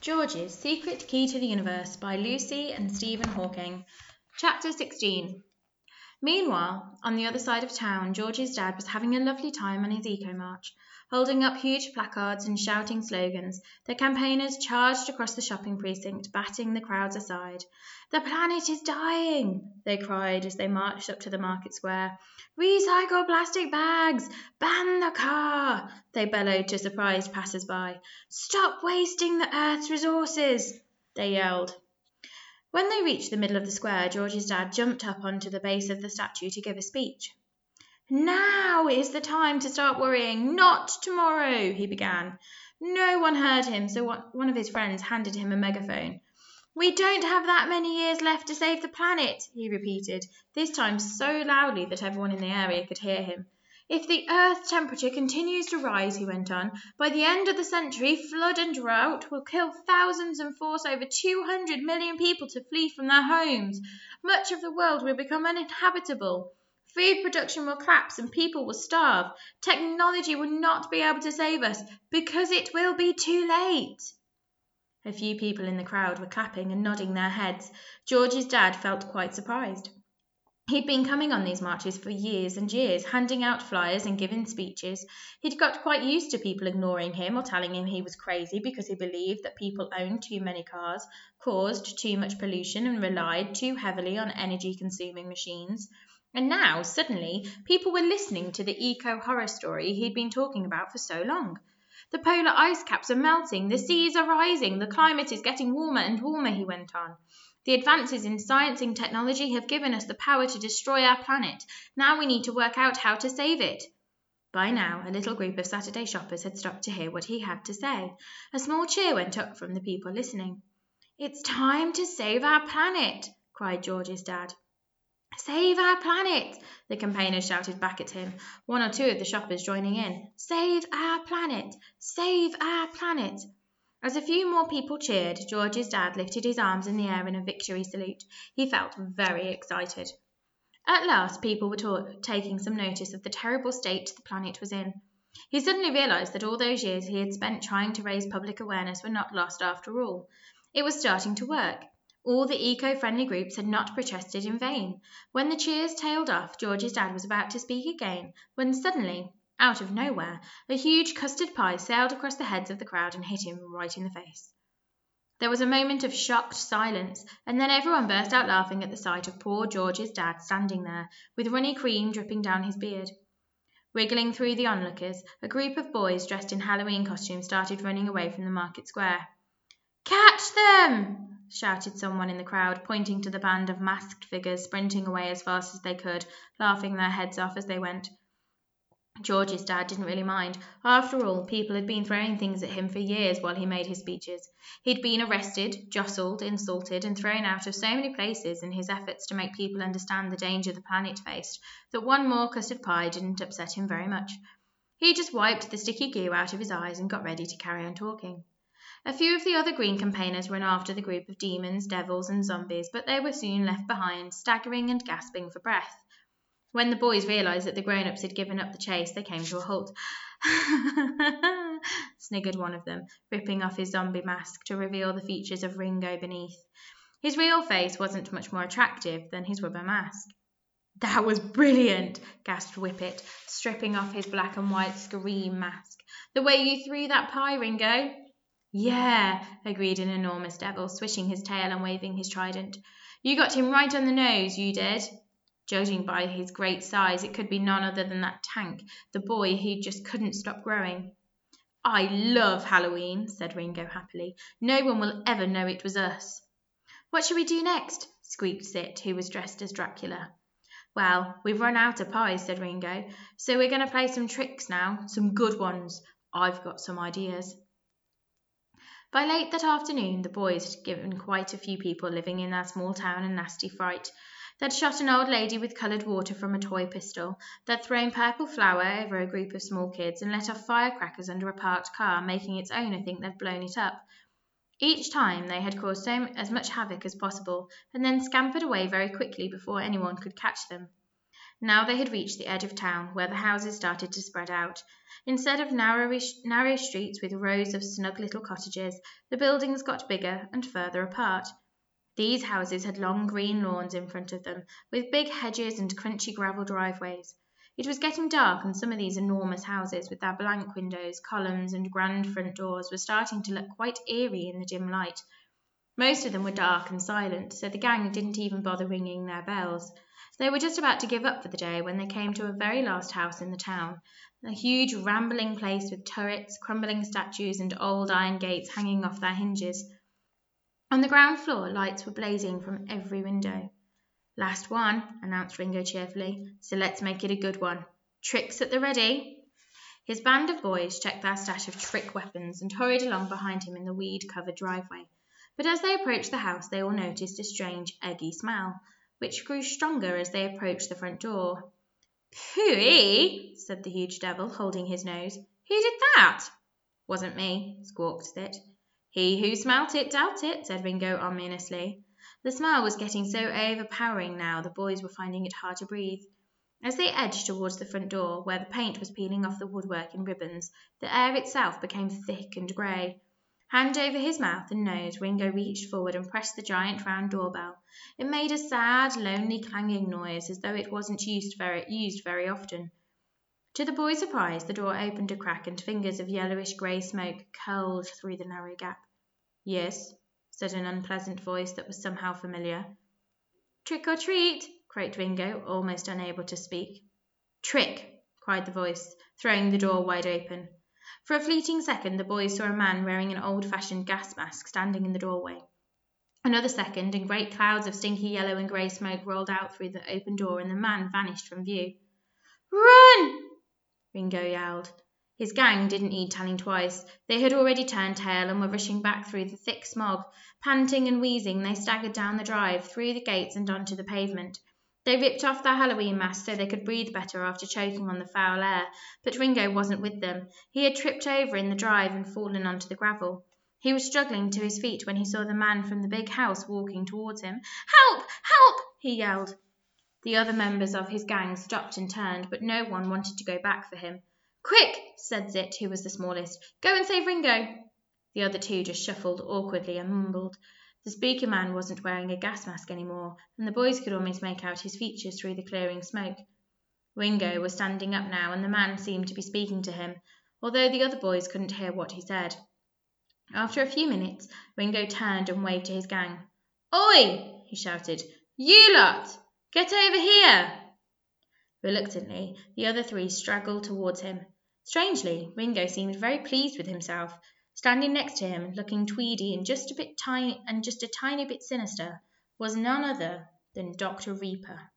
George's Secret Key to the Universe by Lucy and Stephen Hawking. Chapter 16. Meanwhile, on the other side of town, George's dad was having a lovely time on his eco-march. Holding up huge placards and shouting slogans, the campaigners charged across the shopping precinct, batting the crowds aside. "The planet is dying," they cried as they marched up to the market square. "Recycle plastic bags! Ban the car!" they bellowed to surprised passers-by. "Stop wasting the Earth's resources!" they yelled. When they reached the middle of the square, George's dad jumped up onto the base of the statue to give a speech. "Now is the time to start worrying, not tomorrow," he began. No one heard him, so one of his friends handed him a megaphone. "We don't have that many years left to save the planet," he repeated, this time so loudly that everyone in the area could hear him. "If the Earth's temperature continues to rise," he went on, "by the end of the century, flood and drought will kill thousands and force over 200 million people to flee from their homes. Much of the world will become uninhabitable. Food production will collapse and people will starve. Technology will not be able to save us because it will be too late." A few people in the crowd were clapping and nodding their heads. George's dad felt quite surprised. He'd been coming on these marches for years and years, handing out flyers and giving speeches. He'd got quite used to people ignoring him or telling him he was crazy because he believed that people owned too many cars, caused too much pollution, and relied too heavily on energy-consuming machines. And now, suddenly, people were listening to the eco-horror story he'd been talking about for so long. "The polar ice caps are melting, the seas are rising, the climate is getting warmer and warmer," he went on. "The advances in science and technology have given us the power to destroy our planet. Now we need to work out how to save it." By now, a little group of Saturday shoppers had stopped to hear what he had to say. A small cheer went up from the people listening. "It's time to save our planet," cried George's dad. "Save our planet!" the campaigners shouted back at him, one or two of the shoppers joining in. "Save our planet! Save our planet!" As a few more people cheered, George's dad lifted his arms in the air in a victory salute. He felt very excited. At last, people were taking some notice of the terrible state the planet was in. He suddenly realized that all those years he had spent trying to raise public awareness were not lost after all. It was starting to work. All the eco-friendly groups had not protested in vain. When the cheers tailed off, George's dad was about to speak again, when suddenly, out of nowhere, a huge custard pie sailed across the heads of the crowd and hit him right in the face. There was a moment of shocked silence, and then everyone burst out laughing at the sight of poor George's dad standing there, with runny cream dripping down his beard. Wriggling through the onlookers, a group of boys dressed in Halloween costumes started running away from the market square. "Catch them!" shouted someone in the crowd, pointing to the band of masked figures sprinting away as fast as they could, laughing their heads off as they went. George's dad didn't really mind. After all, people had been throwing things at him for years while he made his speeches. He'd been arrested, jostled, insulted, and thrown out of so many places in his efforts to make people understand the danger the planet faced that one more custard pie didn't upset him very much. He just wiped the sticky goo out of his eyes and got ready to carry on talking. A few of the other green campaigners ran after the group of demons, devils, and zombies, but they were soon left behind, staggering and gasping for breath. When the boys realized that the grown-ups had given up the chase, they came to a halt. Sniggered one of them, ripping off his zombie mask to reveal the features of Ringo beneath. His real face wasn't much more attractive than his rubber mask. "That was brilliant," gasped Whippet, stripping off his black and white scream mask. "The way you threw that pie, Ringo." "Yeah," agreed an enormous devil, swishing his tail and waving his trident. "You got him right on the nose, you did." Judging by his great size, it could be none other than that Tank, the boy who just couldn't stop growing. "I love Halloween," said Ringo happily. "No one will ever know it was us." "What shall we do next?" squeaked Zit, who was dressed as Dracula. "Well, we've run out of pies," said Ringo, "so we're going to play some tricks now, some good ones. I've got some ideas." By late that afternoon, the boys had given quite a few people living in their small town a nasty fright. They'd shot an old lady with coloured water from a toy pistol. They'd thrown purple flour over a group of small kids and let off firecrackers under a parked car, making its owner think they'd blown it up. Each time they had caused as much havoc as possible, and then scampered away very quickly before anyone could catch them. Now they had reached the edge of town, where the houses started to spread out. Instead of narrow streets with rows of snug little cottages, the buildings got bigger and further apart. These houses had long green lawns in front of them, with big hedges and crunchy gravel driveways. It was getting dark, and some of these enormous houses, with their blank windows, columns, and grand front doors, were starting to look quite eerie in the dim light. Most of them were dark and silent, so the gang didn't even bother ringing their bells. They were just about to give up for the day when they came to a very last house in the town, a huge rambling place with turrets, crumbling statues, and old iron gates hanging off their hinges. On the ground floor, lights were blazing from every window. "Last one," announced Ringo cheerfully, "so let's make it a good one. Tricks at the ready." His band of boys checked their stash of trick weapons and hurried along behind him in the weed-covered driveway. But as they approached the house, they all noticed a strange, eggy smell, which grew stronger as they approached the front door. "Phooey," said the huge devil, holding his nose. "Who did that?" "Wasn't me," squawked Zit. "He who smelt it dealt it," said Ringo ominously. The smell was getting so overpowering now the boys were finding it hard to breathe. As they edged towards the front door, where the paint was peeling off the woodwork in ribbons, the air itself became thick and grey. Hand over his mouth and nose, Ringo reached forward and pressed the giant round doorbell. It made a sad, lonely clanging noise, as though it wasn't used very often. To the boys' surprise, the door opened a crack and fingers of yellowish-grey smoke curled through the narrow gap. "Yes," said an unpleasant voice that was somehow familiar. "Trick or treat," croaked Ringo, almost unable to speak. "Trick," cried the voice, throwing the door wide open. For a fleeting second the boys saw a man wearing an old-fashioned gas mask standing in the doorway. Another second, and great clouds of stinky yellow and grey smoke rolled out through the open door, and the man vanished from view. "Run!" Ringo yelled. His gang didn't need telling twice. They had already turned tail and were rushing back through the thick smog. Panting and wheezing, they staggered down the drive, through the gates and onto the pavement. They ripped off their Halloween masks so they could breathe better after choking on the foul air, but Ringo wasn't with them. He had tripped over in the drive and fallen onto the gravel. He was struggling to his feet when he saw the man from the big house walking towards him. "Help! Help!" he yelled. The other members of his gang stopped and turned, but no one wanted to go back for him. "Quick!" said Zit, who was the smallest. "Go and save Ringo!" The other two just shuffled awkwardly and mumbled. The speaker man wasn't wearing a gas mask anymore, and the boys could almost make out his features through the clearing smoke. Ringo was standing up now, and the man seemed to be speaking to him, although the other boys couldn't hear what he said. After a few minutes, Ringo turned and waved to his gang. "Oi!" he shouted. "You lot! Get over here!" Reluctantly, the other three straggled towards him. Strangely, Ringo seemed very pleased with himself. Standing next to him, looking tweedy and just a tiny bit sinister, was none other than Dr. Reaper.